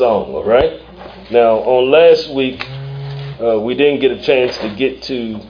song, all right? Now, on last week, we didn't get a chance to get to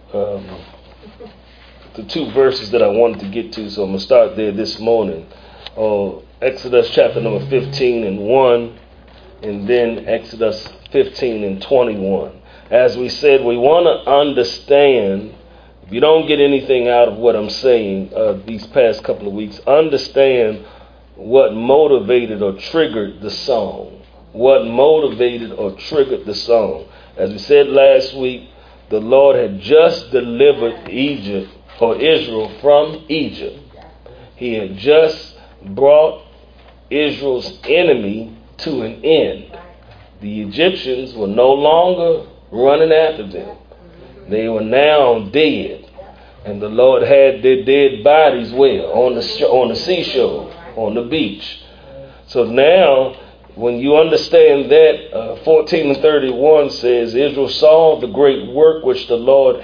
the two verses that I wanted to get to, so I'm going to start there this morning. Exodus chapter number 15 and 1, and then Exodus 15 and 21. As we said, we want to understand, if you don't get anything out of what I'm saying these past couple of weeks, understand what motivated or triggered the song. What motivated or triggered the song. As we said last week, the Lord had just delivered Israel from Egypt. He had just brought Israel's enemy to an end. The Egyptians were no longer running after them. They were now dead. And the Lord had their dead bodies where? On the seashore, on the beach. So now, when you understand that, 14 and 31 says, Israel saw the great work which the Lord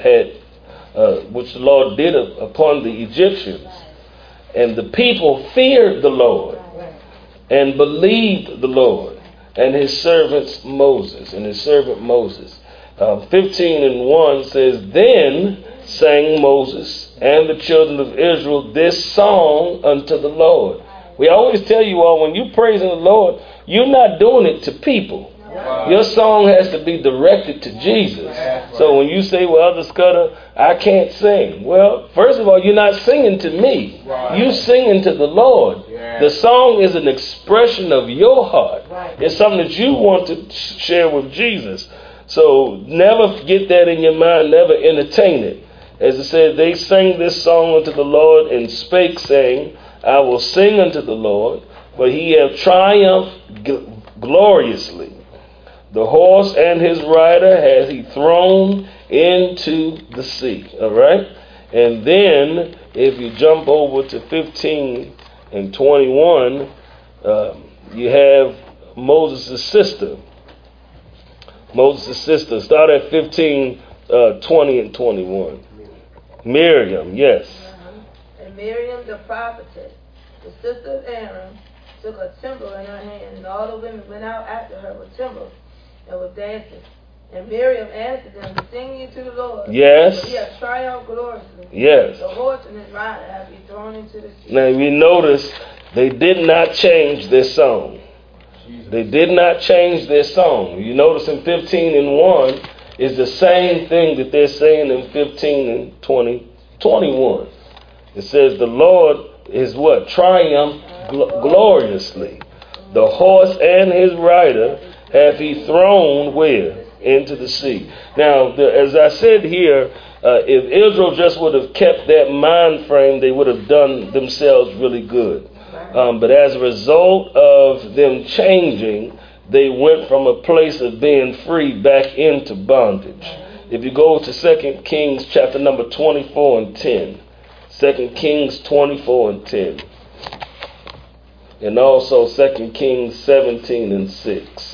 did upon the Egyptians. And the people feared the Lord and believed the Lord and his servant Moses. 15 and 1 says, Then sang Moses and the children of Israel this song unto the Lord. We always tell you all, when you're praising the Lord, you're not doing it to people. Your song has to be directed to Jesus. So when you say, well, Elder Scudder, I can't sing. Well, first of all, you're not singing to me. You're singing to the Lord. The song is an expression of your heart. It's something that you want to share with Jesus. So never get that in your mind. Never entertain it. As it said, they sang this song unto the Lord and spake, saying, I will sing unto the Lord, for he hath triumphed gloriously. The horse and his rider hath he thrown into the sea. All right? And then, if you jump over to 15 and 21, you have Moses' sister. Start at 15, 20 and 21. Miriam, yes. And Miriam the prophetess, the sister of Aaron, took a timbrel in her hand, and all the women went out after her with timbrels and with dances. And Miriam answered them, Sing ye to the Lord. Yes. For he hath triumphed gloriously. Yes. The horse and his rider have he thrown into the sea. Now we notice they did not change their song. They did not change their song. You notice in 15 and 1 is the same thing that they're saying in 15 and 21. It says the Lord is what? Triumphed gloriously. The horse and his rider hath he thrown where? Into the sea. Now, as I said here, if Israel just would have kept that mind frame, they would have done themselves really good. But as a result of them changing, they went from a place of being free back into bondage. If you go to 2 Kings chapter number 24 and 10. 2 Kings 24 and 10. And also 2 Kings 17 and 6.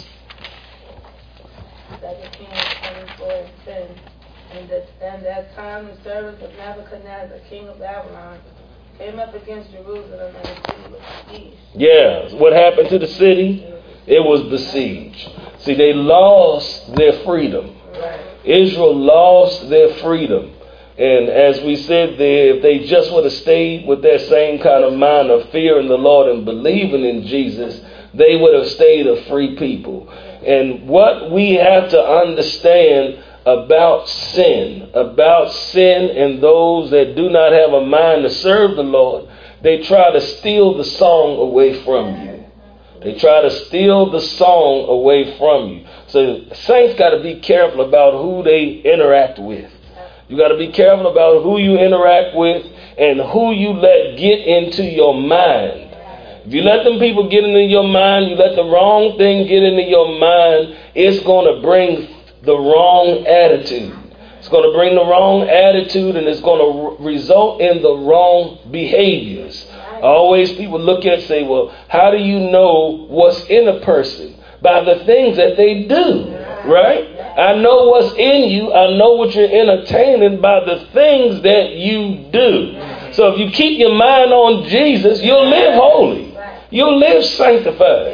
2 Kings 24 and 10. And that time the servants of Nebuchadnezzar, king of Babylon, came up against Jerusalem, and the city was besieged. Yeah, what happened to the city? It was besieged. See, they lost their freedom. Israel lost their freedom. And as we said there, if they just would have stayed with that same kind of mind of fearing the Lord and believing in Jesus, they would have stayed a free people. And what we have to understand about sin and those that do not have a mind to serve the Lord, they try to steal the song away from you. They try to steal the song away from you. So saints got to be careful about who they interact with. You got to be careful about who you interact with and who you let get into your mind. If you let them people get into your mind, you let the wrong thing get into your mind, it's going to bring the wrong attitude. It's going to bring the wrong attitude, and it's going to result in the wrong behaviors. Always people look at and say, well, how do you know what's in a person? By the things that they do, right? I know what's in you. I know what you're entertaining by the things that you do. So if you keep your mind on Jesus, you'll live holy. You'll live sanctified.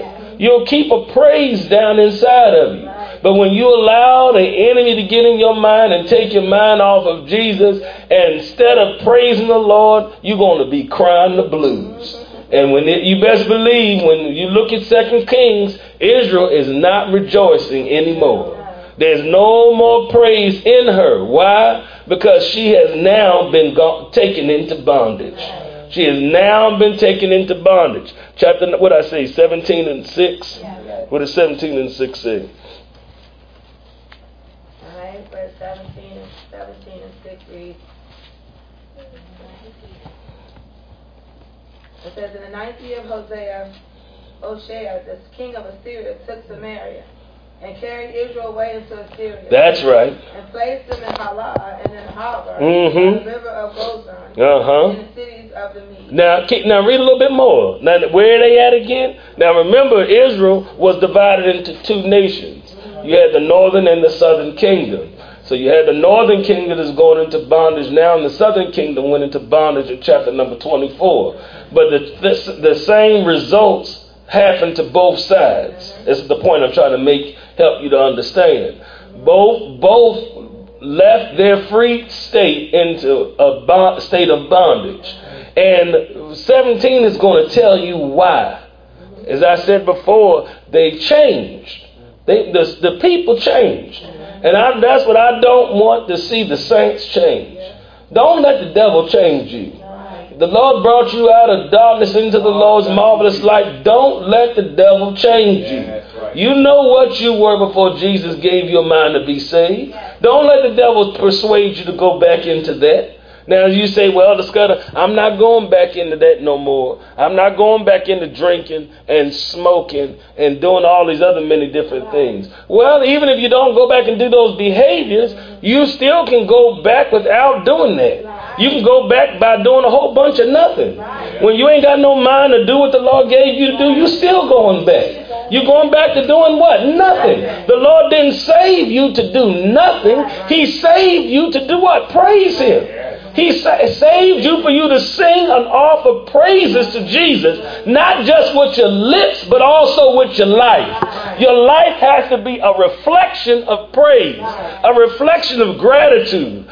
You'll keep a praise down inside of you. But when you allow the enemy to get in your mind and take your mind off of Jesus, and instead of praising the Lord, you're going to be crying the blues. And you best believe, when you look at 2 Kings, Israel is not rejoicing anymore. There's no more praise in her. Why? Because she has now been taken into bondage. She has now been taken into bondage. Chapter, what I say, 17 and 6? What does 17 and 6 say? All right, verse 17 and 6 reads. It says, in the 9th year of Hoshea, the king of Assyria took Samaria and carried Israel away into Assyria. That's right. And placed them in Halah and in Hagar, Mm-hmm. the river of Gozan, Uh-huh. in the cities of the Medes. Now read a little bit more. Now, where are they at again? Now remember, Israel was divided into two nations. You had the northern and the southern kingdom. So you had the northern kingdom that's going into bondage now, and the southern kingdom went into bondage in chapter number 24. But the same results happened to both sides. This is the point I'm trying to help you to understand. Both left their free state into a state of bondage. And 17 is going to tell you why. As I said before, they changed. The people changed. And that's what I don't want to see the saints change. Don't let the devil change you. The Lord brought you out of darkness into the Lord's marvelous light. Don't let the devil change you. You know what you were before Jesus gave you a mind to be saved. Don't let the devil persuade you to go back into that. Now you say, well, I'm not going back into that no more. I'm not going back into drinking and smoking and doing all these other many different things. Well, even if you don't go back and do those behaviors, you still can go back without doing that. You can go back by doing a whole bunch of nothing. When you ain't got no mind to do what the Lord gave you to do, you still going back. You're going back to doing what? Nothing. The Lord didn't save you to do nothing. He saved you to do what? Praise Him. He saved you for you to sing and offer praises to Jesus, not just with your lips, but also with your life. Your life has to be a reflection of praise, a reflection of gratitude,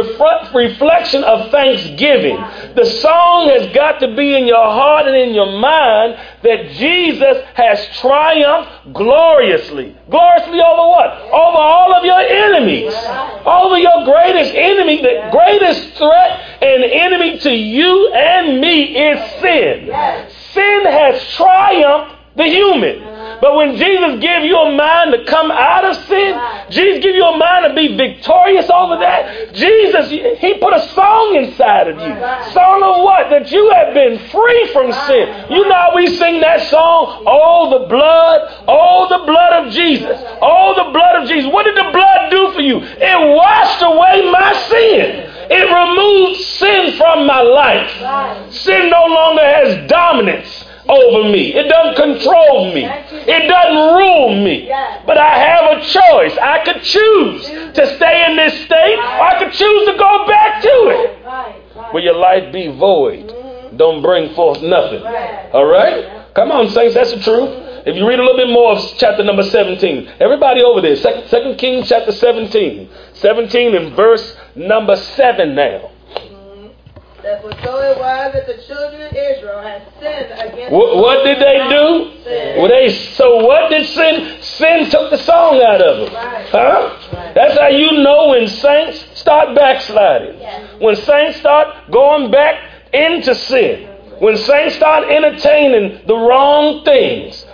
a reflection of thanksgiving. The song has got to be in your heart and in your mind that Jesus has triumphed gloriously. Gloriously over what? Over all of your enemies. Over your greatest enemy, the greatest threat and enemy to you and me is sin. Sin has triumphed the human. But when Jesus gave you a mind to come out of sin, Jesus gave you a mind to be victorious over that. Jesus, He put a song inside of you. Song of what? That you have been free from sin. You know how we sing that song? Oh, the blood of Jesus. Oh, the blood of Jesus. What did the blood do for you? It washed away my sin. It removed sin from my life. Sin no longer has dominance over me. It doesn't control me. It doesn't rule me. But I have a choice. I could choose to stay in this state, or I could choose to go back to it. Will your life be void? Don't bring forth nothing. All right? Come on, saints. That's the truth. If you read a little bit more of chapter number 17. Everybody over there. 2 Kings chapter 17. 17 and verse number 7 now. Therefore, so it was that the children of Israel had sinned against what did they do? Well, what did sin? Sin took the song out of them. Huh? That's how you know when saints start backsliding. When saints start going back into sin. When saints start entertaining the wrong things.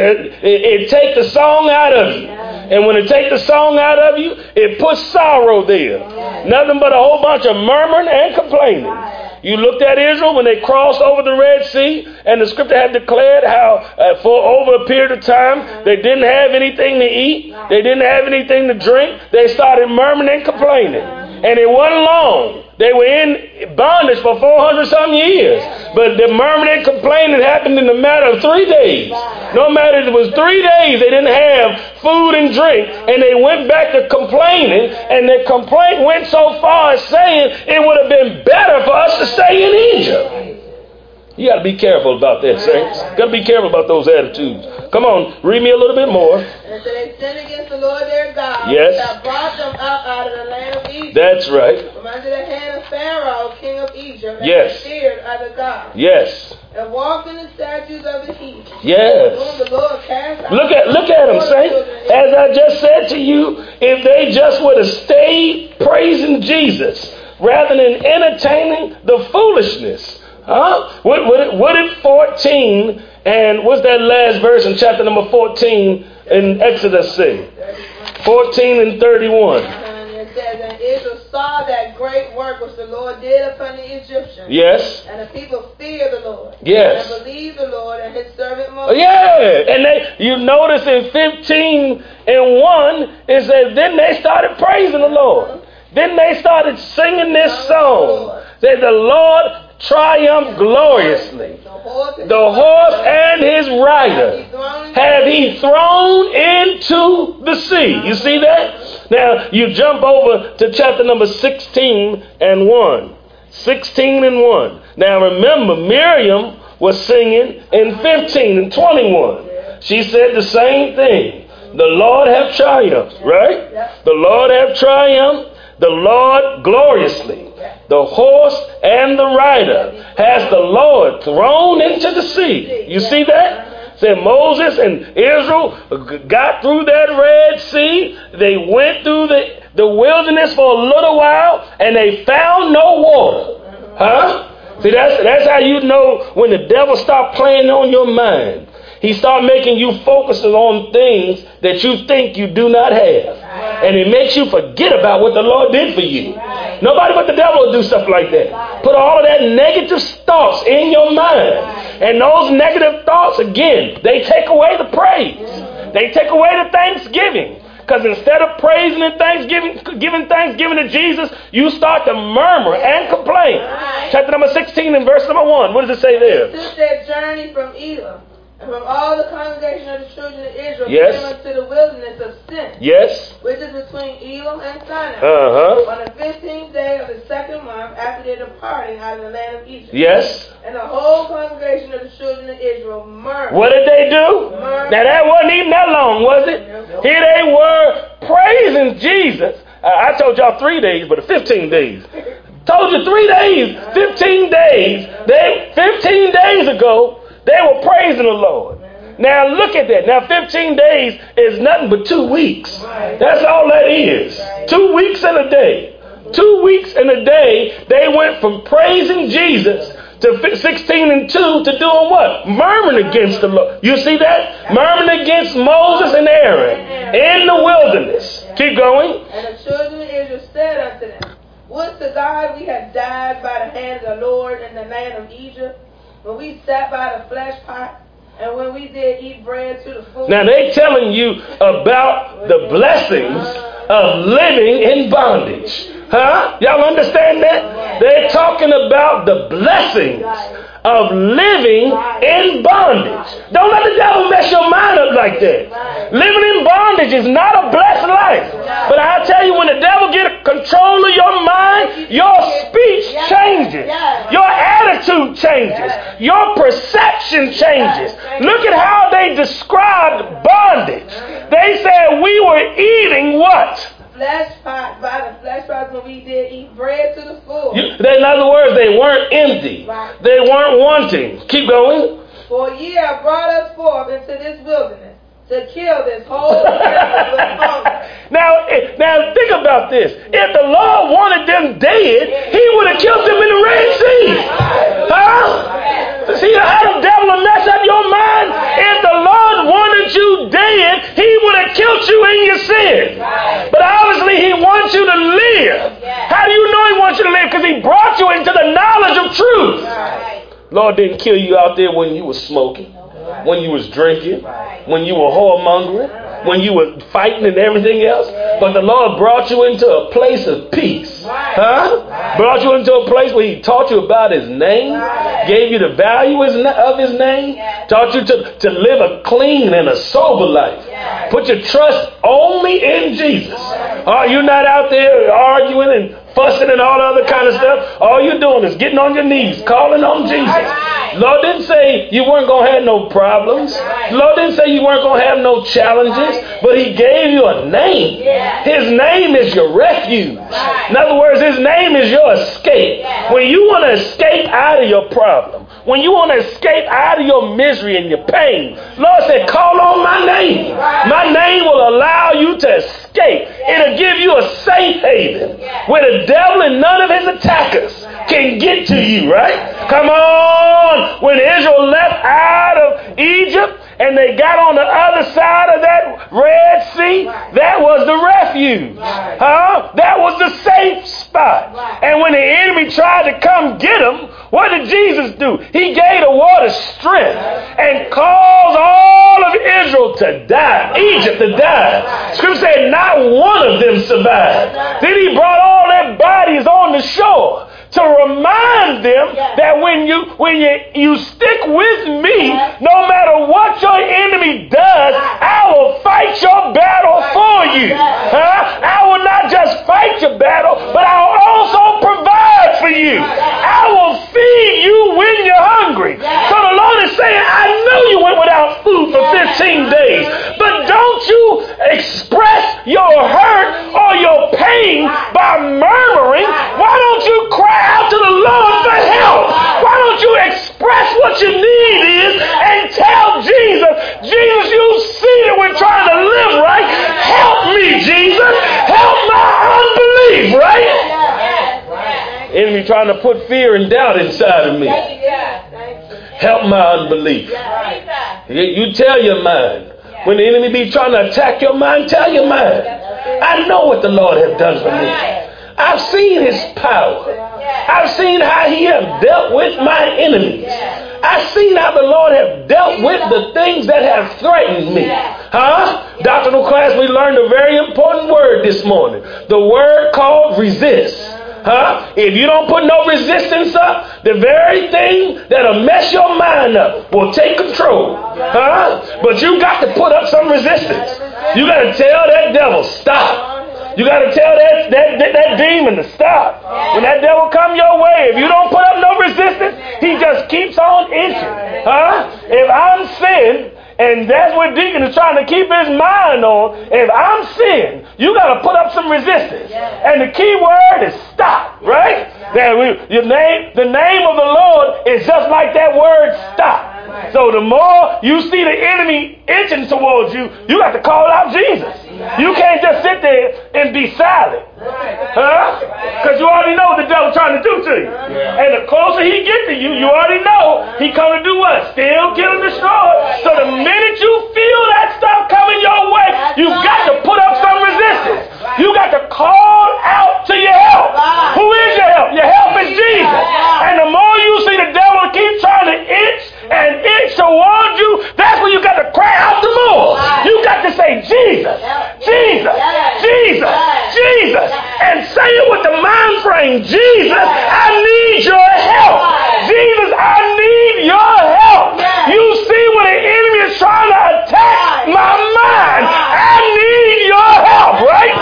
It takes the song out of you. And when it takes the song out of you, it puts sorrow there. Nothing but a whole bunch of murmuring and complaining. You looked at Israel when they crossed over the Red Sea, and the scripture had declared how for over a period of time they didn't have anything to eat, they didn't have anything to drink. They started murmuring and complaining. And it wasn't long. They were in bondage for 400-something years. But the murmuring and complaining happened in a matter of 3 days. No matter if it was 3 days, they didn't have food and drink. And they went back to complaining. And their complaint went so far as saying it would have been better for us to stay in Egypt. You got to be careful about that, saints. Got to be careful about those attitudes. Come on, read me a little bit more. And so they sinned against the Lord their God. Yes. That brought them out of the land of Egypt. That's right. From under the hand of Pharaoh, king of Egypt. And Yes. they feared other gods. Yes. And walked in the statutes of the heathen. Yes. Whom the Lord cast out. Look at them, saints. As I just said to you, if they just would have stayed praising Jesus rather than entertaining the foolishness. What did 14 and what's that last verse in chapter number 14 in Exodus say? 14 and 31. And it says, and Israel saw that great work which the Lord did upon the Egyptians. Yes. And the people feared the Lord. Yes. And believed the Lord and his servant Moses. Yeah. And you notice in 15 and 1, it says, then they started praising the Lord. Then they started singing this song. That the Lord triumphed gloriously. The horse and his rider have he thrown into the sea. You see that? Now you jump over to chapter number 16 and 1. 16 and 1. Now remember, Miriam was singing in 15 and 21. She said the same thing. The Lord have triumphed, right? The Lord have triumphed. The Lord gloriously. The horse and the rider has the Lord thrown into the sea. You see that? Said Moses and Israel got through that Red Sea. They went through the wilderness for a little while and they found no water. Huh? See, that's how you know when the devil stopped playing on your mind. He started making you focus on things that you think you do not have. And it makes you forget about what the Lord did for you. Nobody but the devil will do stuff like that. Put all of that negative thoughts in your mind. And those negative thoughts, again, they take away the praise. They take away the thanksgiving. Because instead of praising and giving thanksgiving to Jesus, you start to murmur and complain. Chapter number 16 and verse number 1. What does it say there? Since their journey from Elam, and from all the congregation of the children of Israel Yes. came unto the wilderness of Sin, Yes. which is between Elam and Sinai, Uh-huh. on the 15th day of the second month after their departing out of the land of Egypt. Yes. And the whole congregation of the children of Israel murmured. What did they do? Now that wasn't even that long, was it? Here they were praising Jesus. I told y'all 3 days, but 15 days. Told you 3 days, 15 days. 15 days ago, they were praising the Lord. Now look at that. Now 15 days is nothing but 2 weeks. That's all that is. 2 weeks and a day. 2 weeks and a day, they went from praising Jesus to 16 and 2 to doing what? Murmuring against the Lord. You see that? Murmuring against Moses and Aaron in the wilderness. Keep going. And the children of Israel said unto them, would to God we had died by the hand of the Lord in the land of Egypt, when we sat by the flesh pot, and when we did eat bread to the full. Now they telling you about the blessings of living in bondage. Huh? Y'all understand that? They're talking about the blessings of living in bondage. Don't let the devil mess your mind up like that. Living in bondage is not a blessed life. But I tell you, when the devil get control of your mind, your speech changes. Your attitude changes. Your perception changes. Look at how they described bondage. They said we were eating what? Flesh pot, by the flesh pot, when we did eat bread to the full. In other words, they weren't empty. They weren't wanting. Keep going. For ye have brought us forth into this wilderness to kill this whole people with hunger. Now think about this. If the Lord wanted them dead, he would have killed them in the Red Sea. Huh? See how the devil will mess up your mind? If the Lord wanted you dead, he would have killed you in your sin. But obviously he wants you to live. How do you know he wants you to live? Because he brought you into the knowledge of truth. Lord didn't kill you out there when you were smoking, when you was drinking, when you were whoremongering, when you were fighting and everything else. But the Lord brought you into a place of peace. Huh? Brought you into a place where he taught you about his name, gave you the value of his name, taught you to live a clean and a sober life. Put your trust only in Jesus. You're not out there arguing and fussing and all other kind of stuff. All you're doing is getting on your knees, calling on Jesus. Lord didn't say you weren't going to have no problems. Lord didn't say you weren't going to have no challenges, but he gave you a name. His name is your refuge. In other words, his name is your escape. When you want to escape out of your problem, when you want to escape out of your misery and your pain, Lord said, call on my name. My name will allow you to escape. It'll give you a safe haven where the devil and none of his attackers can get to you, right? Come on. When Israel left out of Egypt and they got on the other side of that Red Sea, that was the refuge. That was the safe spot. And when the enemy tried to come get them, what did Jesus do? He gave the water strength and caused all of Israel to die, Egypt to die. Scripture said not one of them survived. Then he brought all their bodies on the shore to remind them that when you stick with me, no matter what your enemy does, I will fight your battle for you. I will not just fight your battle, but I'll also provide for you. I will feed you when you're hungry. So the Lord is saying, I know you went without food for 15 days, but don't you express your hurt or your pain by murmuring. Why don't you cry out to the Lord for help? Why don't you express what your need is and tell Jesus, Jesus, you see that we're trying to live right. Help me, Jesus. Help my unbelief, right? Enemy trying to put fear and doubt inside of me. Help my unbelief. You tell your mind. When the enemy be trying to attack your mind, tell your mind, I know what the Lord has done for me. I've seen his power. I've seen how he has dealt with my enemies. I've seen how the Lord has dealt with the things that have threatened me. Doctrinal class, we learned a very important word this morning. The word called resist. If you don't put no resistance up, the very thing that'll mess your mind up will take control. But you got to put up some resistance. You got to tell that devil, stop. You got to tell that demon to stop. When that devil come your way, if you don't put up no resistance, he just keeps on inching. If I'm sin, and that's what Deacon is trying to keep his mind on. If I'm sin, you got to put up some resistance. And the key word is stop, right? The name of the Lord is just like that word stop. So the more you see the enemy inching towards you, you got to call out Jesus. You can't just sit there and be silent. Because you already know what the devil's trying to do to you. And the closer he gets to you, you already know he come to do what? Steal, kill, and destroy. So the minute you feel that stuff coming your way, you got to put up some resistance. You got to call out to your help. Who is your help? Your help is Jesus. And the more you see the devil keep trying to itch and itch towards you, that's when you got to cry out the more. You got to say, Jesus, Jesus, Jesus, Jesus. And say it with the mind frame, Jesus, I need your help. Jesus, I need your help. You see when the enemy is trying to attack my mind, I need your help,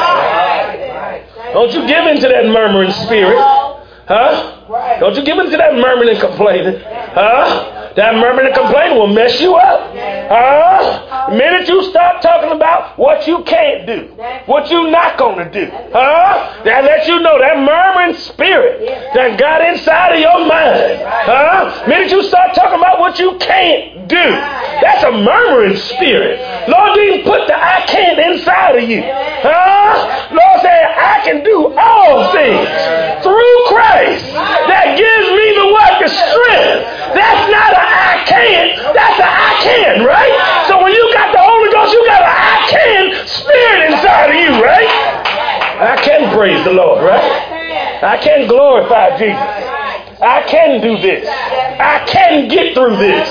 right? Don't you give in to that murmuring spirit. Don't you give in to that murmuring and complaining. That murmuring and complaining will mess you up. The minute you start talking about what you can't do, what you're not going to do, that lets you know that murmuring spirit that got inside of your mind. The minute you start talking about what you can't do, that's a murmuring spirit. Lord didn't put the I can't inside of you. Lord said, I can do all things through Christ that gives me the what? The strength. That's not a I can, that's a I can, right? So when you got the Holy Ghost, you got an I can spirit inside of you, right? I can praise the Lord, right? I can glorify Jesus. I can do this. I can get through this.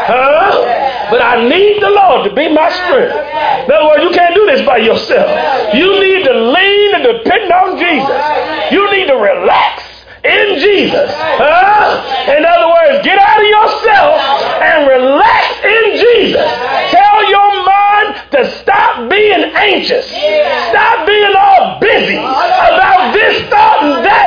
But I need the Lord to be my strength. In other words, you can't do this by yourself. You need to lean and depend on Jesus. You need to relax in Jesus. In other words, get out of yourself and relax in Jesus. Tell your mind to stop being anxious. Stop being all busy about this thought and that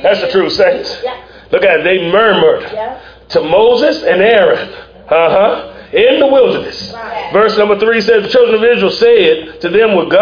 That's the truth, saints. Yeah. Look at it. They murmured Yeah. to Moses and Aaron. In the wilderness. Right. Verse number 3 says, the children of Israel said to them, would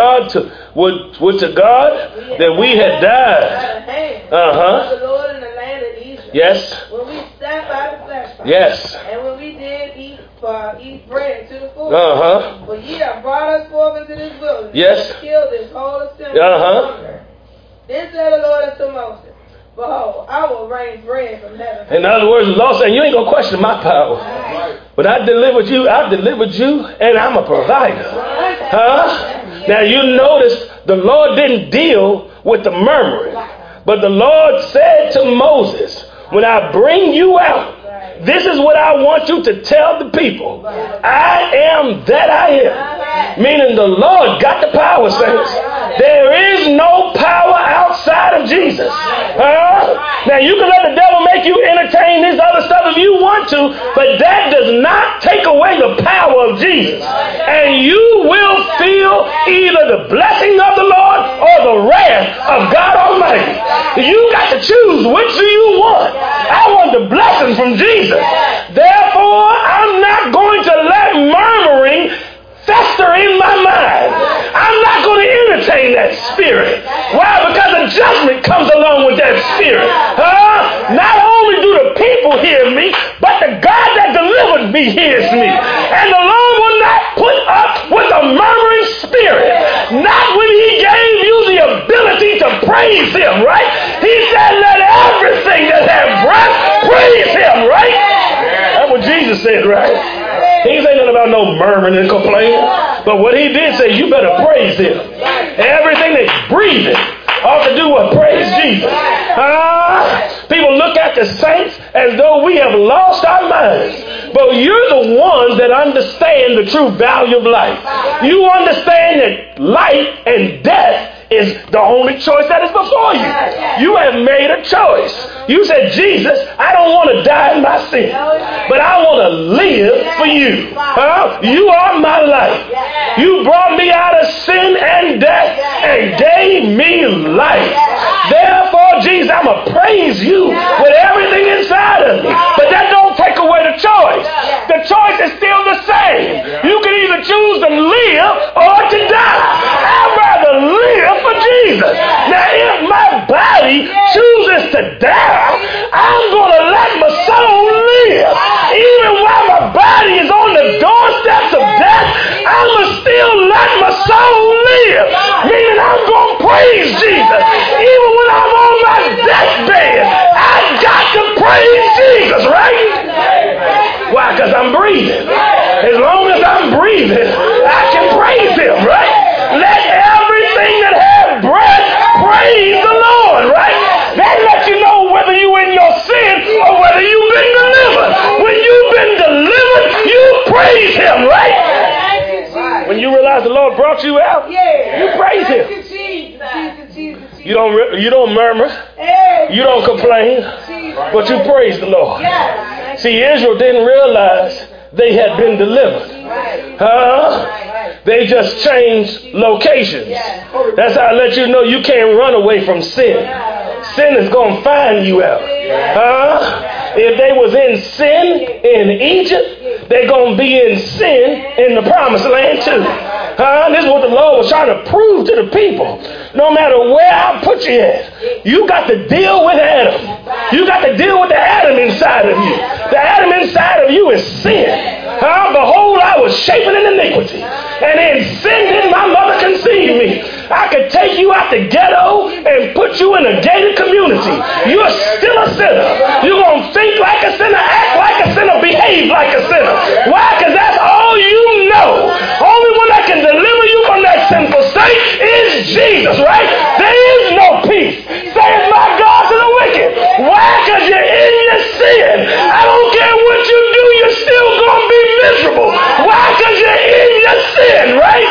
to God that we had died. The Lord in the land of Egypt. Yes. When we sat by the flesh fire. Yes. And when we did eat bread to the full. For ye have brought us forth into this wilderness. Yes. And killed this whole assembly of hunger. Then said the Lord unto Moses, behold, I will rain bread from heaven. In other words, the Lord saying, you ain't going to question my power. Right. But I delivered you, and I'm a provider. Now you notice the Lord didn't deal with the murmuring. But the Lord said to Moses, when I bring you out, this is what I want you to tell the people. I am that I am. Meaning the Lord got the power, saints. There is no power outside of Jesus. Now you can let the devil make you entertain this other stuff if you want to, but that does not take away the power of Jesus. And you will feel either the blessing of the Lord or the wrath of God Almighty. You got to choose, which do you want? I want the blessing from Jesus. Therefore, I'm not going to let murmuring fester in my mind. I'm not going to entertain that spirit. Why? Because a judgment comes along with that spirit. Not only do the people hear me, but the God that delivered me hears me. And the Lord will not put up with a murmuring spirit. Not when he gave you the ability to praise him, right? He said, let everything that have breath praise him, right? That's what Jesus said, right? He ain't saying nothing about no murmuring and complaining. But what he did say, you better praise him. Everything that's breathing ought to do what? Praise Jesus. People look at the saints as though we have lost our minds. But you're the ones that understand the true value of life. You understand that life and death is the only choice that is before you. You have made a choice. You said, Jesus, I don't want to die in my sin, but I want to live for you. You are my life. You brought me out of sin and death and gave me life. Therefore, Jesus, I'm going to praise you with everything inside of me. But that don't take away the choice. The choice is still the same. You can either choose to live or to die. I'd rather live for Jesus. Now, if my body chooses to die, I'm going to let my soul live. Even while my body is on the doorsteps of death, I'm going to still let my soul live. Meaning I'm going to praise Jesus. Even when I'm on my deathbed, I've got to praise Jesus, right? Why? Because I'm breathing. As long as I'm breathing, I can praise him, right? Let everything that has breath praise the Lord, right? That lets you know whether you're in your sin or whether you've been delivered. When you've been delivered, you praise him, right? When you realize the Lord brought you out, you praise him. You don't murmur. You don't complain. But you praise the Lord. See, Israel didn't realize they had been delivered. They just changed locations. That's how I let you know you can't run away from sin. Sin is going to find you out. If they was in sin in Egypt, they're going to be in sin in the promised land too. This is what the Lord was trying to prove to the people. No matter where I put you at, you got to deal with Adam. You got to deal with the Adam inside of you. The Adam inside of you is sin. Behold, I was shapen in iniquity, and in sin did my mother conceive me. I could take you out the ghetto and put you in a gated community. You're still a sinner. You're going to think like a sinner, act like a sinner, behave like a sinner. Why? Because that's all you know. Only one that can deliver you from that sinful state is Jesus, right? There is no peace, saith my God to the wicked. Why? Because you're in your sin. I don't care what you do, you're still going to be miserable. Why? Because you're in your sin, right?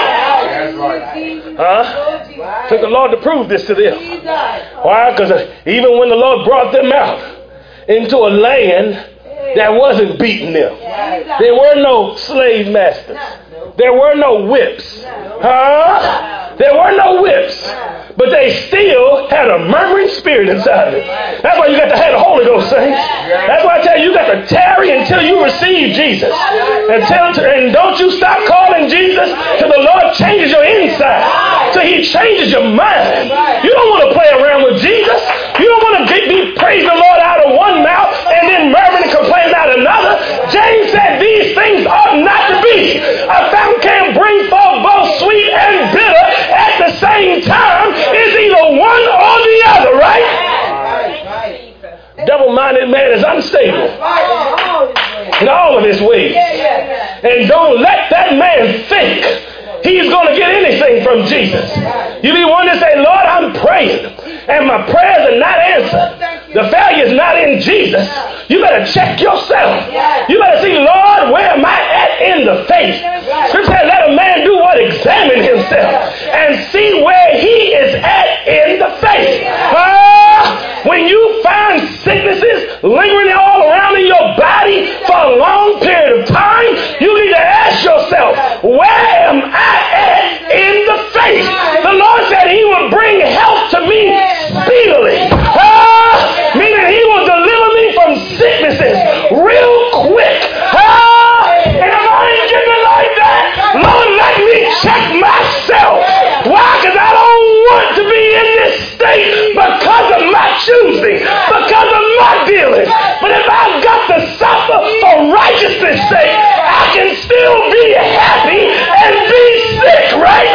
Took the Lord to prove this to them. Why? Because even when the Lord brought them out into a land that wasn't beating them, there were no slave masters. There were no whips. There were no whips, but they still had a murmuring spirit inside of it. That's why you got to have the Holy Ghost, saints. That's why I tell you, you got to tarry until you receive Jesus. And don't you stop calling Jesus till the Lord changes your inside, till he changes your mind. You don't want to play around with Jesus. You don't want to be praising the Lord out of one mouth and then murmuring and complaining out of another. James said these things ought not to be. A fountain can bring forth both sweet and bitter at the same time. It's either one or the other, right? Double-minded man is unstable in all of his ways. And don't let that man think he's going to get anything from Jesus. You be one to say, Lord, I'm praying, and my prayers are not answered. The failure is not in Jesus. You better check yourself. You better see, Lord, where am I at in the faith? Scripture says, let a man do what? Examine himself and see where he is at in the faith. When you find sicknesses lingering all around in your body for a long period of time, you need to ask yourself, where am I at in the faith? The Lord said he will bring health to me speedily. Meaning he will deliver me from sicknesses real quick. And if I ain't getting it like that, Lord, let me check myself. Why? Because I don't want to be in this state because of my choosing, because of my dealing. But if I've got to suffer for righteousness' sake, I can still be happy and be sick, right?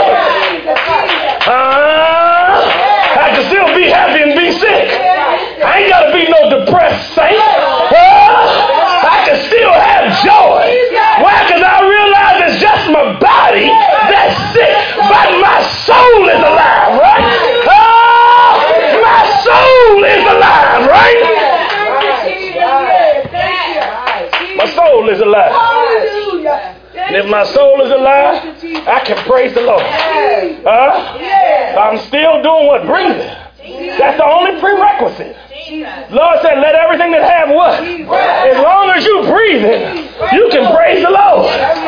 I can still be happy and be sick. I ain't got to be no depressed saint. I can still have joy. Why? Because I realize it's just my body that's sick, but my soul is alive, right? My soul is alive, right? My soul is alive. And if my soul is alive, I can praise the Lord. I'm still doing what? Breathing. That's the only prerequisite. Lord said, let everything that have what? As long as you breathing, you can praise the Lord.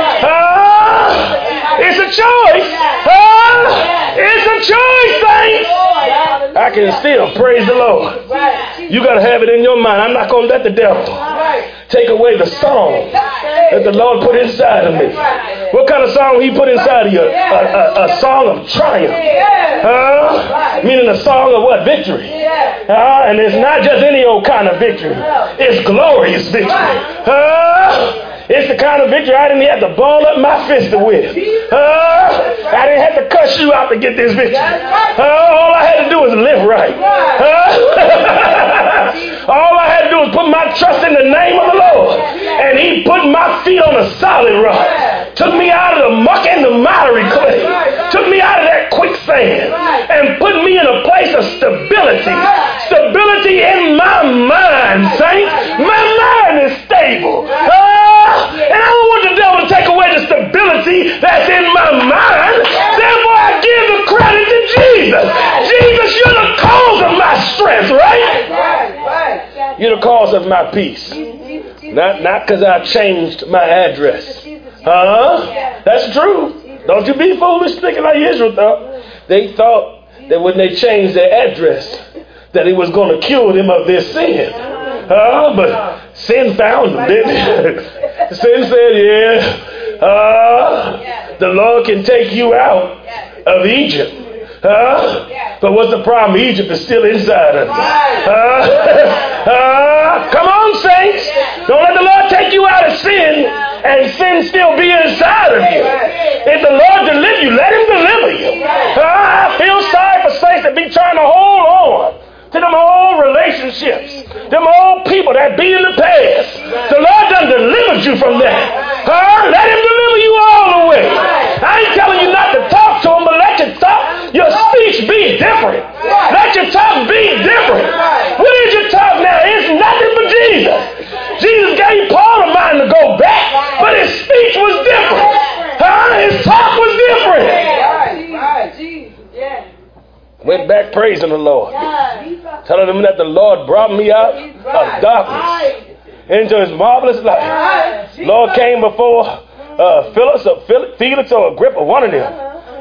It's a choice. It's a choice, saints. I can still praise the Lord. You got to have it in your mind. I'm not going to let the devil take away the song that the Lord put inside of me. What kind of song he put inside of you? A song of triumph. Meaning a song of what? Victory. And it's not just any old kind of victory. It's glorious victory. It's the kind of victory I didn't have to ball up my fist to win. I didn't have to cuss you out to get this victory. All I had to do was live right. All I had to do was put my trust in the name of the Lord. And he put my feet on a solid rock. Took me out of the muck and the miry clay. Took me out of that quicksand. And put me in a place of stability. Stability in my mind, saints. My mind is stable. And I don't want the devil to take away the stability that's in my mind. Therefore, I give the credit to Jesus. Jesus, you're the cause of my strength, right? You're the cause of my peace. Not because I changed my address. That's true. Don't you be foolish thinking like Israel thought. They thought that when they changed their address, that it was going to cure them of their sin. But sin found them, didn't it? Sin said, the Lord can take you out of Egypt. But what's the problem? Egypt is still inside of you. Come on, saints. Don't let the Lord take you out of sin and sin still be inside of you. If the Lord deliver you, let him deliver you. I feel sorry for saints that be trying to hold on to them old relationships, them old people that be in the past. The Lord done delivered you from that. Let him deliver you all the way. I ain't telling you not to talk to him, but let your speech be different. Let your talk be different. What is your talk now? It's nothing but Jesus. Jesus gave Paul a mind to go back, but his speech was different. His talk was different. Went back praising the Lord. Telling them that the Lord brought me out of darkness into his marvelous light. Lord came before Felix or Agrippa, one of them.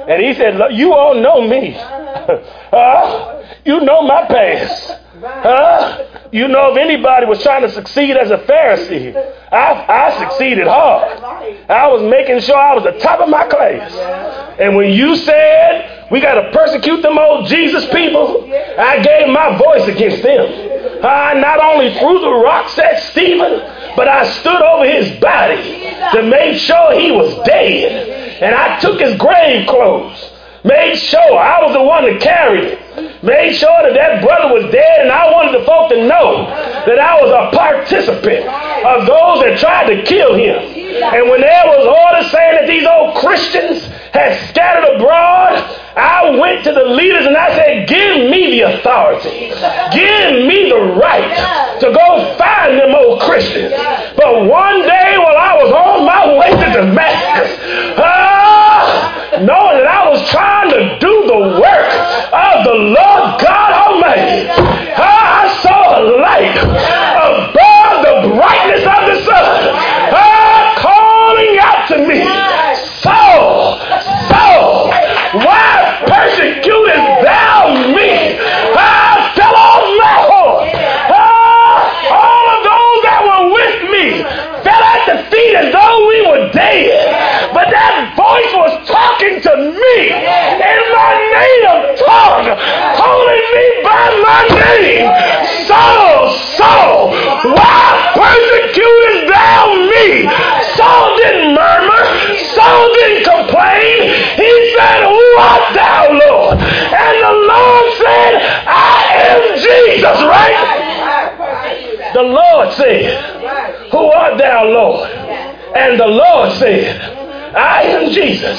And he said, look, you all know me. You know my past. You know, if anybody was trying to succeed as a Pharisee, I succeeded hard. I was making sure I was the top of my class. And when you said we got to persecute them old Jesus people, I gave my voice against them. I not only threw the rocks at Stephen, but I stood over his body to make sure he was dead. And I took his grave clothes. Made sure I was the one that carried it. Made sure that brother was dead, and I wanted the folk to know that I was a participant of those that tried to kill him. And when there was orders saying that these old Christians had scattered abroad, I went to the leaders and I said, give me the authority. Give me the right to go find them old Christians. But one day while I was on my way to Damascus, knowing that I was trying to do the work of the Lord God Almighty, I saw a light above the brightness of the sun, calling out to me, Saul, Saul, why persecutest thou me? I fell off my horse. All of those that were with me fell at the feet as though we were dead. But that voice was talking to me in my native tongue, calling me by my name. Saul, Saul, why persecutest thou me? Saul didn't murmur. Saul didn't complain. He said, who art thou, Lord? And the Lord said, I am Jesus, right? The Lord said, who art thou, Lord? And the Lord said, I am Jesus.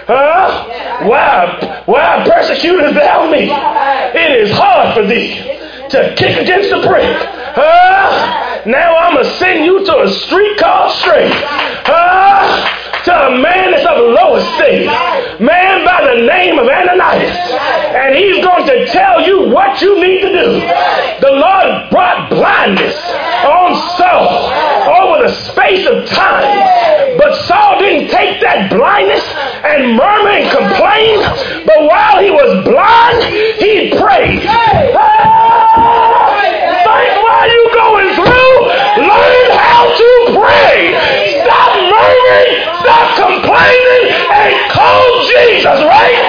Why persecutest thou me? It is hard for thee to kick against the prick. Now I'm going to send you to a street called straight. To a man that's of low estate. Man by the name of Ananias. And he's going to tell you what you need to do. The Lord brought blindness on Saul over the space of time. But Saul didn't take that blindness and murmur and complain. But while he was blind, he prayed. Thanks while you going through, learn how to pray. Stop murmuring, stop complaining, and call Jesus, right?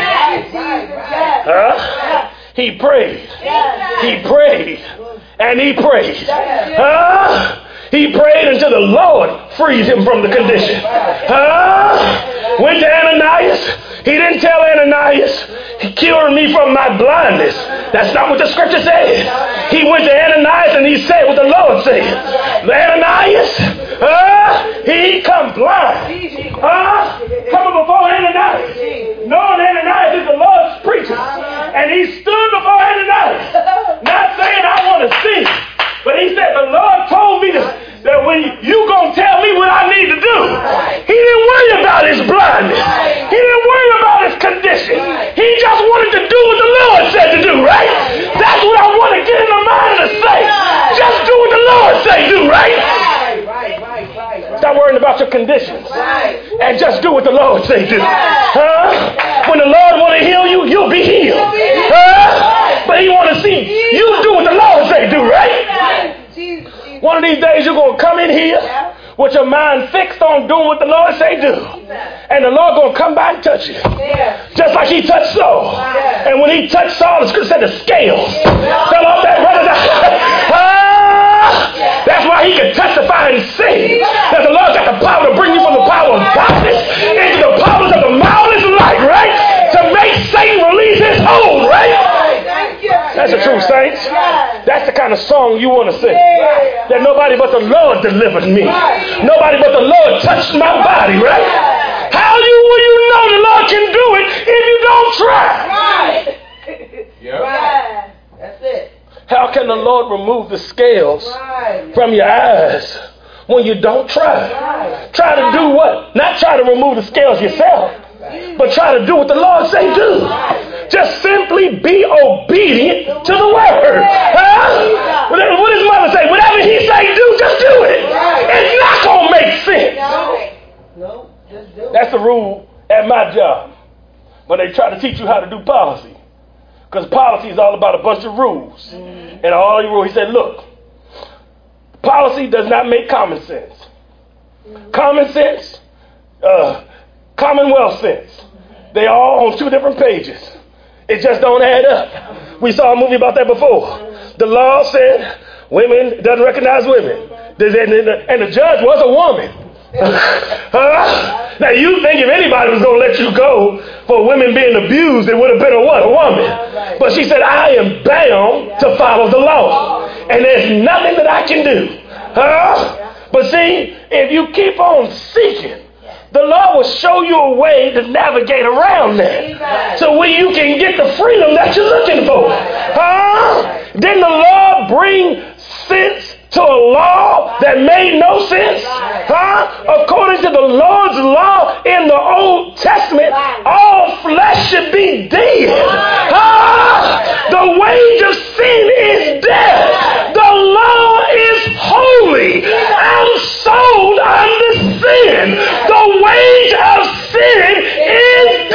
He prayed. He prayed. And he prayed. He prayed until the Lord freed him from the condition. Went to Ananias. He didn't tell Ananias, he cured me from my blindness. That's not what the scripture said. He went to Ananias and he said what the Lord said. Ananias, he come blind. Coming before Ananias. Knowing Ananias is the Lord's preacher. And he stood before Ananias. Not saying I want to see. But he said, the Lord told me that when you going to tell me what I need to do. He didn't worry about his blindness. He didn't worry about his condition. He just wanted to do what the Lord said to do, right? That's what I want to get in the mind of the saints. Just do what the Lord say do, right? Stop worrying about your conditions. And just do what the Lord say do. When the Lord want to heal you, you'll be healed. But he want to see you do what the Lord say do, right? One of these days you're going to come in here with your mind fixed on doing what the Lord say do. And the Lord going to come by and touch you. Just like he touched Saul. And when he touched Saul, the scripture said the scales fell off that brother's eye. That's why he could testify and say that the Lord got the power to bring you from the power of darkness into the powers of the marvelous light, right? To make Satan release his hold, right? That's the truth, saints. That's the kind of song you want to sing. That nobody but the Lord delivered me. Nobody but the Lord touched my body, right? How will you know the Lord can do it if you don't try? Right. That's it. How can the Lord remove the scales from your eyes when you don't try? Try to do what? Not try to remove the scales yourself, but try to do what the Lord say do. Just simply be obedient to the word. What does mother say? Whatever he say do, just do it. It's not going to make sense. No, just do it. That's the rule at my job. when they try to teach you how to do policy. Because policy is all about a bunch of rules. And all the rules, he said, look, policy does not make common sense. Common sense, commonwealth sense. They all on two different pages. It just don't add up. We saw a movie about that before. The law said women doesn't recognize women. And the judge was a woman. Now you think if anybody was going to let you go for women being abused, it would have been a what? A woman. But she said, I am bound to follow the law. And there's nothing that I can do. But see, if you keep on seeking, the Lord will show you a way to navigate around that. So when you can get the freedom that you're looking for. Didn't the Lord bring sense to a law that made no sense? According to the Lord's law in the Old Testament, all flesh should be dead. The wage of sin is death. The law is holy. I'm sold under sin. The wage of sin is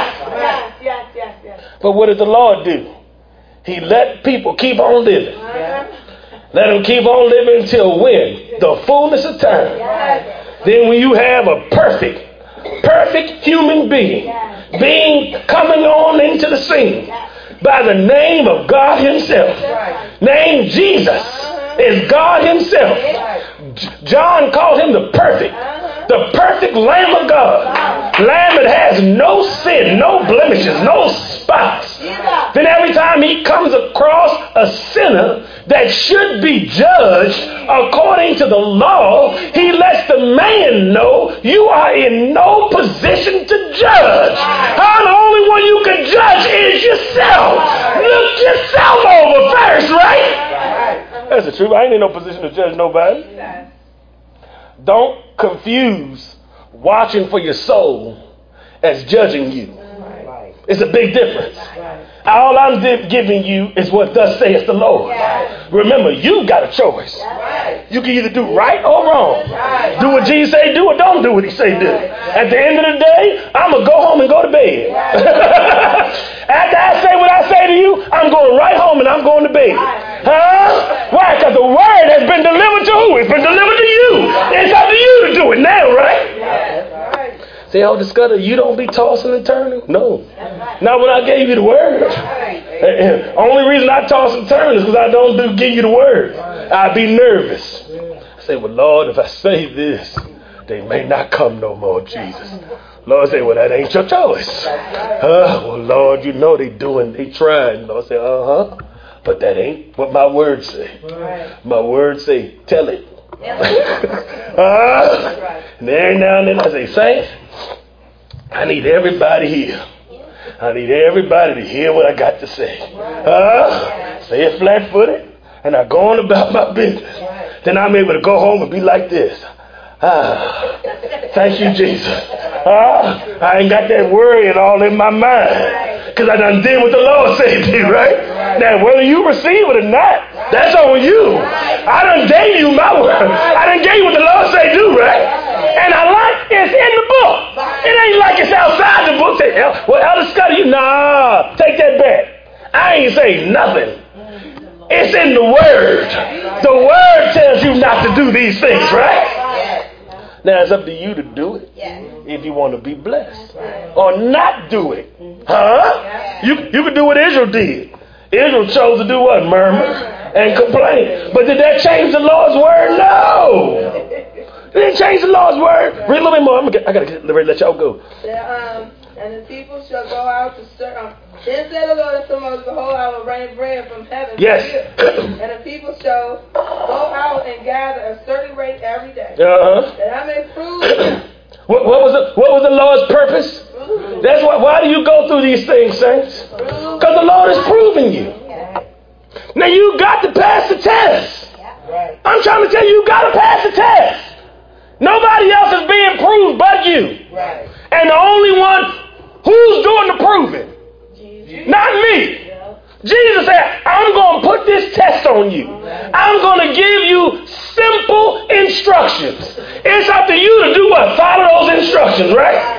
death. But what did the Lord do? He let people keep on living. Let them keep on living until when? The fullness of time. Then when you have a perfect human being coming on into the scene by the name of God himself. Named Jesus is God himself. John called him the perfect Lamb of God. Lamb that has no sin, no blemishes, no spots. Then every time he comes across a sinner that should be judged according to the law, he lets the man know you are in no position to judge. The only one you can judge is yourself. Look yourself over first, right? That's the truth. I ain't in no position to judge nobody. Don't confuse watching for your soul as judging you. It's a big difference. All I'm giving you is what thus saith the Lord. Remember, you got a choice. You can either do right or wrong. Do what Jesus say do or don't do what he say do. At the end of the day, I'm going to go home and go to bed. After I say what I say to you, I'm going right home and I'm going to bed. Why? Because the word has been delivered to who? It's been delivered to you. It's up to you to do it now, right? Say, Elder Scudder, you don't be tossing and turning? No. Not when I gave you the word. Only reason I toss and turn is because I don't give you the word. I'd be nervous. I say, well, Lord, if I say this, they may not come no more, Jesus. Lord say, well, that ain't your choice. Well, Lord, you know they trying. Lord say, but that ain't what my words say. My words say, tell it. And every now and then I say, Saints, I need everybody here. I need everybody to hear what I got to say. Say it flat-footed, and I go on about my business. Then I'm able to go home and be like this. Thank you, Jesus. I ain't got that worry and all in my mind. Because I done did what the Lord said to, right? Now, whether you receive it or not, that's on you. I done gave you my word. I done gave you what the Lord say do, right? And I like it's in the book. It ain't like it's outside the book. Say, well, Elder Scudder, nah, take that back. I ain't saying nothing. It's in the word. The word tells you not to do these things, right? Now it's up to you to do it if you want to be blessed or not do it. You can do what Israel did. Israel chose to do what? Murmur and complain. But did that change the Lord's word? No. It didn't change the Lord's word. Read a little bit more. I got to let y'all go. And the people shall go out to serve. Then said the Lord unto Moses, behold, I will rain bread from heaven. Yes. And the people shall go out and gather a certain rate every day. That I may prove them. What was the Lord's purpose? That's why do you go through these things, saints? Because the Lord is proving you. Now you got to pass the test. I'm trying to tell you, you got to pass the test. Nobody else is being proved but you. And the only one who's doing the proving, not me. Jesus said, I'm going to put this test on you. I'm going to give you simple instructions. It's up to you to do what? Follow those instructions, right?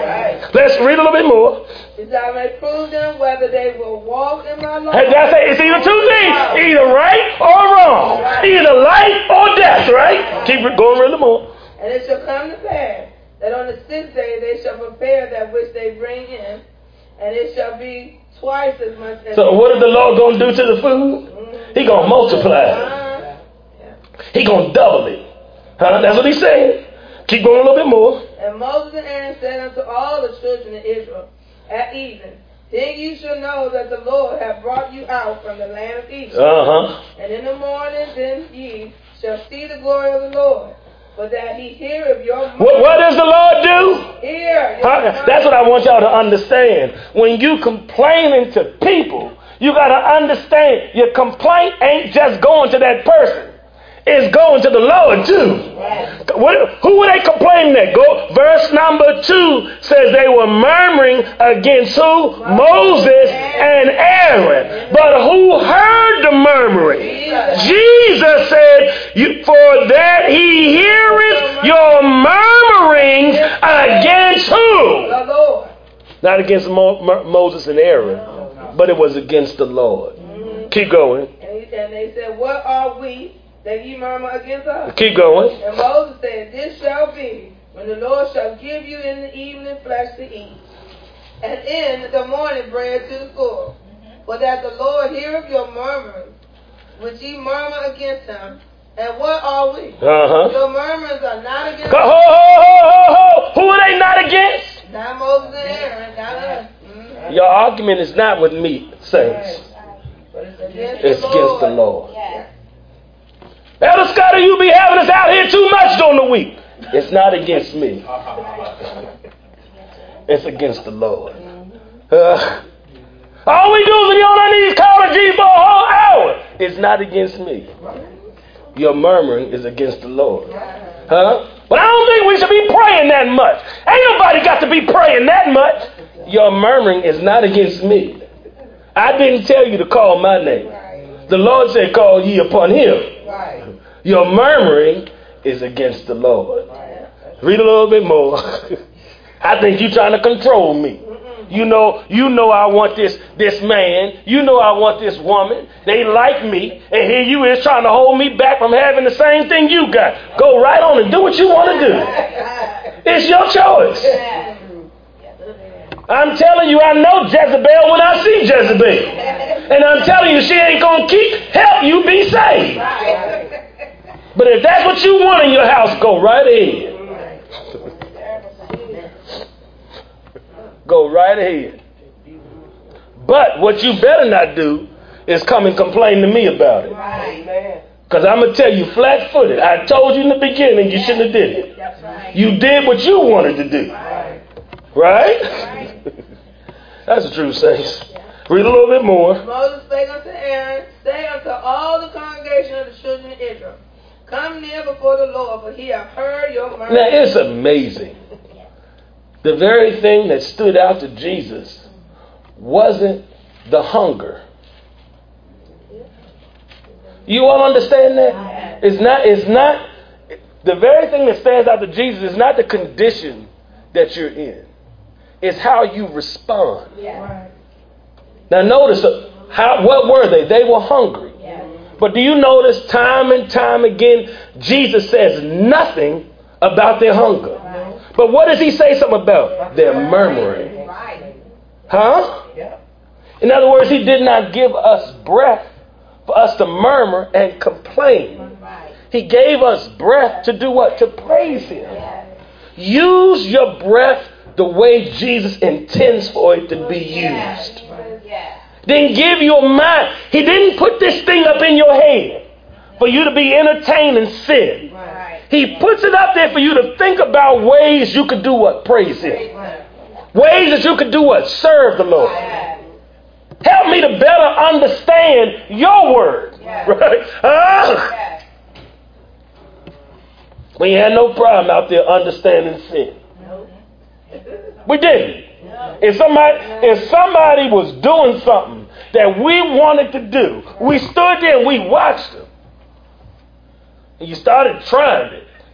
Let's read a little bit more. That I may prove them whether they will walk in my law. And that's it. It's either two things. Either right or wrong. Either life or death, right? Keep going a little more. And it shall come to pass that on the sixth day they shall prepare that which they bring in, and it shall be twice as much as. So what is the Lord going to do to the food? He going to multiply it. He going to double it. That's what he's saying. Keep going a little bit more. And Moses and Aaron said unto all the children of Israel at even, then ye shall know that the Lord hath brought you out from the land of Egypt. And in the morning then ye shall see the glory of the Lord. But that he heareth your murmur. What does the Lord do? Hear. That's what I want y'all to understand. When you complaining to people, you got to understand your complaint ain't just going to that person. It's going to the Lord too. Who were they complaining at? Verse number 2 says they were murmuring against who? Moses and Aaron. But who heard the murmuring? Jesus said, for that he heareth your murmurings against who? The Lord. Not against Moses and Aaron, but it was against the Lord. Keep going. And they said, what are we that ye murmur against us? Keep going. And Moses said, this shall be when the Lord shall give you in the evening flesh to eat, and in the morning bread to the full. For that the Lord heareth your murmurings, which ye murmur against him. And what are we? Your murmurings are not against us. Who are they not against? Not Moses and Aaron, not us. Your argument is not with me, saints. But it's against the Lord. Elder Scott, you be having us out here too much during the week. It's not against me. It's against the Lord. All we do is be on our knees calling Jesus for a whole hour. It's not against me. Your murmuring is against the Lord. But I don't think we should be praying that much. Ain't nobody got to be praying that much. Your murmuring is not against me. I didn't tell you to call my name. The Lord said, call ye upon him. Your murmuring is against the Lord. Read a little bit more. I think you're trying to control me. You know I want this man. You know I want this woman. They like me. And here you is trying to hold me back from having the same thing you got. Go right on and do what you want to do. It's your choice. I'm telling you, I know Jezebel when I see Jezebel. And I'm telling you, she ain't going to help you be saved. But if that's what you want in your house, go right ahead. Go right ahead. But what you better not do is come and complain to me about it. Because I'm going to tell you flat-footed. I told you in the beginning you shouldn't have did it. You did what you wanted to do. Right? That's the truth, saints. Read a little bit more. Moses spake unto Aaron, say unto all the congregation of the children of Israel, come near before the Lord, for he hath heard your murmur. Now, it's amazing. The very thing that stood out to Jesus wasn't the hunger. You all understand that? It's not the very thing that stands out to Jesus is not the condition that you're in. It's how you respond. Now notice, what were they? They were hungry. But do you notice time and time again, Jesus says nothing about their hunger. But what does he say something about? Their murmuring. In other words, he did not give us breath for us to murmur and complain. He gave us breath to do what? To praise him. Use your breath the way Jesus intends for it to be used. Then give your mind. He didn't put this thing up in your head for you to be entertained in sin. He puts it up there for you to think about ways you could do what? Praise him. Ways that you could do what? Serve the Lord. Help me to better understand your word. Right? We had no problem out there understanding sin. We didn't. If somebody was doing something that we wanted to do, we stood there and we watched them. And you started trying it.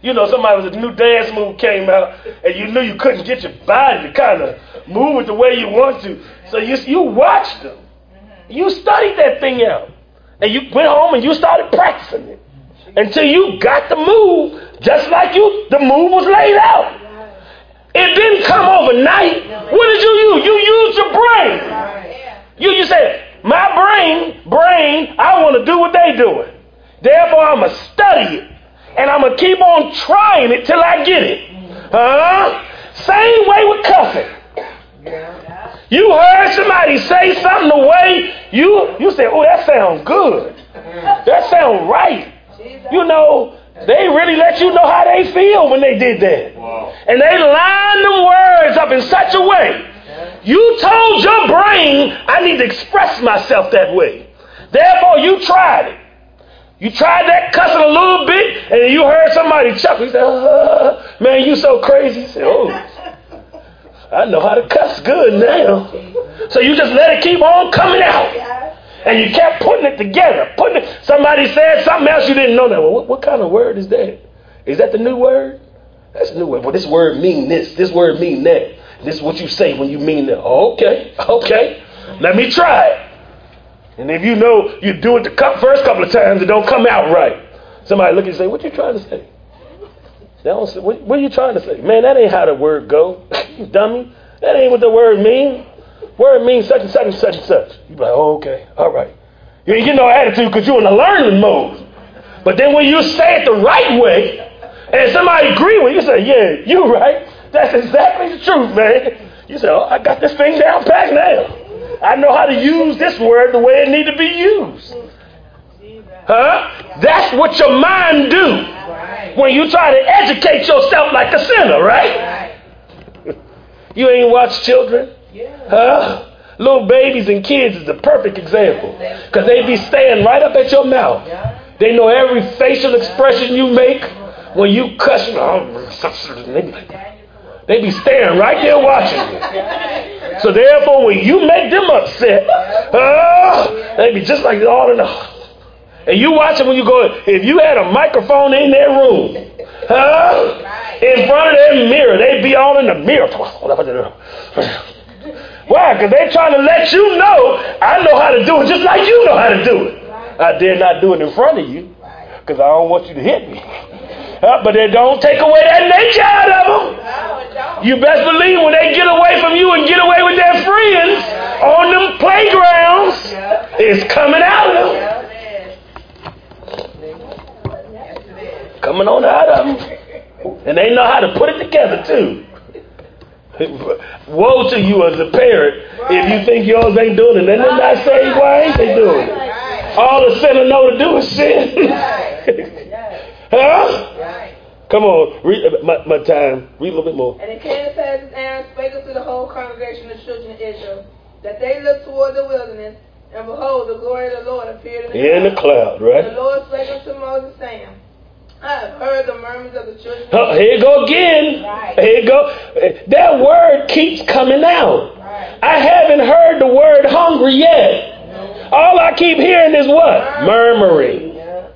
You know, somebody with a new dance move came out, and you knew you couldn't get your body to kind of move it the way you want to. So you watched them. You studied that thing out. And you went home and you started practicing it. Until you got the move, just like the move was laid out. It didn't come overnight. What did you use? You used your brain. You said, my brain, I want to do what they doing. Therefore, I'm going to study it. And I'm going to keep on trying it till I get it. Same way with cussing. You heard somebody say something the way you said, oh, that sounds good. That sounds right. You know, they really let you know how they feel when they did that. Wow. And they line them words up in such a way. You told your brain, I need to express myself that way. Therefore, you tried it. You tried that cussing a little bit, and you heard somebody chuckle. You said, man, you so crazy. You said, oh, I know how to cuss good now. So you just let it keep on coming out. And you kept putting it together. Somebody said something else you didn't know. That. Well, what kind of word is that? Is that the new word? That's the new word. Well, this word mean this. This word mean that. This is what you say when you mean that. Okay. Let me try it. And if you know you do it the first couple of times, it don't come out right. Somebody look at you and say, what you trying to say? They don't say, what are you trying to say? Man, that ain't how the word go. You dummy. That ain't what the word mean. Word means such and such and such and such. You be like, oh, okay, all right. You ain't get no attitude because you're in a learning mode. But then when you say it the right way, and somebody agree with you, you say, yeah, you right. That's exactly the truth, man. You say, oh, I got this thing down pat now. I know how to use this word the way it need to be used. That's what your mind do when you try to educate yourself like a sinner, right? You ain't watch children? Little babies and kids is the perfect example. Because they be staying right up at your mouth. They know every facial expression you make. When you cuss, they be staring right there watching you. So therefore, when you make them upset, they be just like all in the... And you watch it when you go, if you had a microphone in their room, in front of their mirror, they'd be all in the mirror. Why? Because they're trying to let you know, I know how to do it just like you know how to do it. I dare not do it in front of you because I don't want you to hit me. But they don't take away that nature out of them. You best believe when they get away from you and get away with their friends on them playgrounds, it's coming out of them. Coming on out of them. And they know how to put it together too. Woe to you as a parent if you think yours ain't doing it. And they're not saying, why ain't they doing it? All the sinner know to do is sin. Come on, read my time. Read a little bit more. And it came to pass as Aaron spake unto the whole congregation of the children of Israel, that they looked toward the wilderness, and behold, the glory of the Lord appeared in the cloud. Right? And the Lord spake unto Moses, saying, I have heard the murmurs of the children. Here you go again. Right. Here you go. That word keeps coming out. Right. I haven't heard the word hungry yet. No. All I keep hearing is what? Murmuring. Yeah.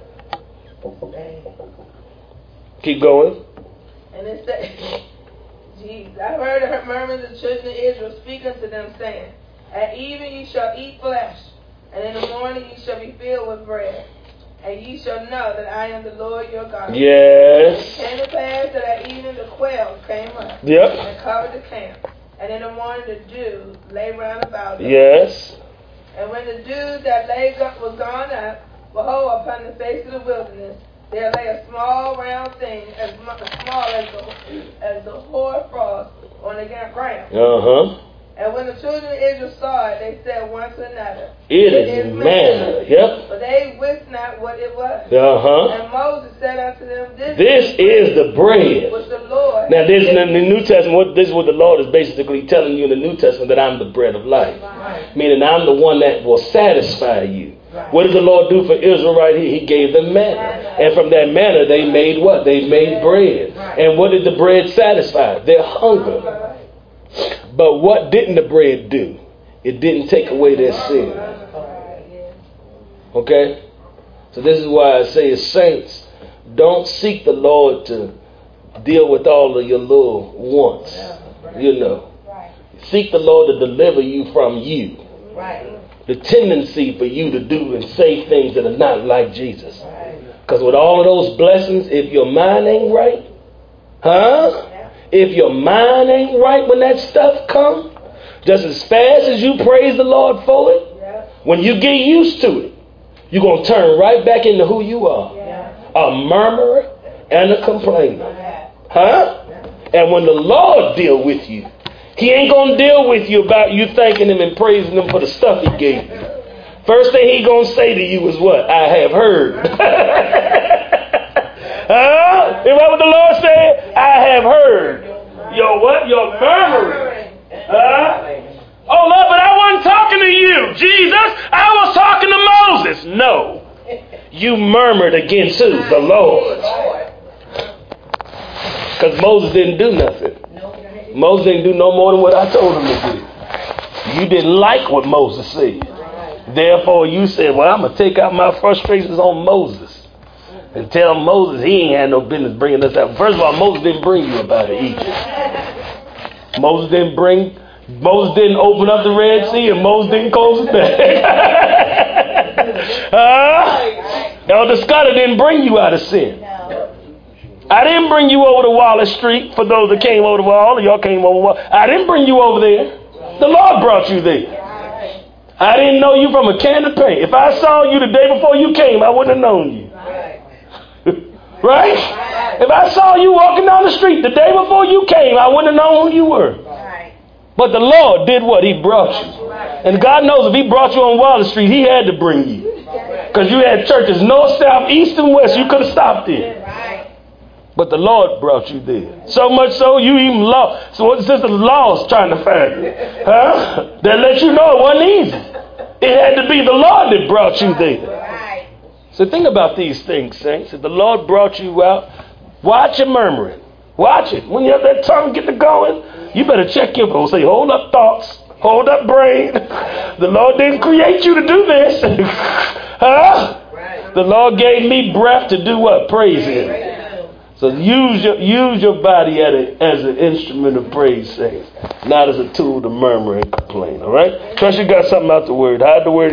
Keep going. And it says, Jesus, I heard the murmurs of the children of Israel speak unto them, saying, at even ye shall eat flesh, and in the morning ye shall be filled with bread. And ye shall know that I am the Lord your God. Yes. It came to pass that at evening the quail came up and covered the camp. And in the morning the dew lay round about them. Yes. And when the dew that was gone up, behold, upon the face of the wilderness, there lay a small round thing, as small as the hoar frost on the ground. And when the children of Israel saw it, they said one to another, It is manna. Yep. But they wist not what it was. And Moses said unto them, This is the bread. Which the Lord. Now, this in the New Testament. This is what the Lord is basically telling you in the New Testament, that I'm the bread of life. Right. Meaning I'm the one that will satisfy you. Right. What did the Lord do for Israel right here? He gave them manna. And from that manna, they made what? They made bread. Right. And what did the bread satisfy? Their hunger. But what didn't the bread do? It didn't take away their sin. Okay? So this is why I say as saints, Don't seek the Lord to deal with all of your little wants. You know. Seek the Lord to deliver you from you. The tendency for you to do and say things that are not like Jesus. Because with all of those blessings, if your mind ain't right, if your mind ain't right when that stuff comes, just as fast as you praise the Lord for it, when you get used to it, you're going to turn right back into who you are. A murmurer and a complainer. And when the Lord deal with you, he ain't going to deal with you about you thanking him and praising him for the stuff he gave you. First thing he going to say to you is what? I have heard. Is that what the Lord said? I have heard. Your what? Your murmuring. Oh, Lord, but I wasn't talking to you, Jesus. I was talking to Moses. No. You murmured against who? The Lord. Because Moses didn't do nothing. Moses didn't do no more than what I told him to do. You didn't like what Moses said. Therefore, you said, well, I'm going to take out my frustrations on Moses and tell Moses he ain't had no business bringing us out. First of all, Moses didn't bring you up out of Egypt. Moses didn't open up the Red Sea, and Moses didn't close it back. Elder Scott didn't bring you out of sin. I didn't bring you over to Wallace Street. For those that came over to Wallace, all of y'all came over. I didn't bring you over there. The Lord brought you there. I didn't know you from a can of paint. If I saw you the day before you came, I wouldn't have known you. Right? If I saw you walking down the street the day before you came, I wouldn't have known who you were. But the Lord did what? He brought you. And God knows if he brought you on Wallace Street, he had to bring you. Because you had churches north, south, east, and west. You could have stopped there. But the Lord brought you there. So much so, you even lost. So what Sister Law's trying to find you? That let you know it wasn't easy. It had to be the Lord that brought you there. So think about these things, saints. If the Lord brought you out, watch your murmuring. Watch it. When you have that tongue get to going, you better check your phone. Say, hold up thoughts. Hold up brain. The Lord didn't create you to do this. The Lord gave me breath to do what? Praise him. So use your body as an instrument of praise, saints, not as a tool to murmur and complain. All right? Trust you got something out the word. Hide the word.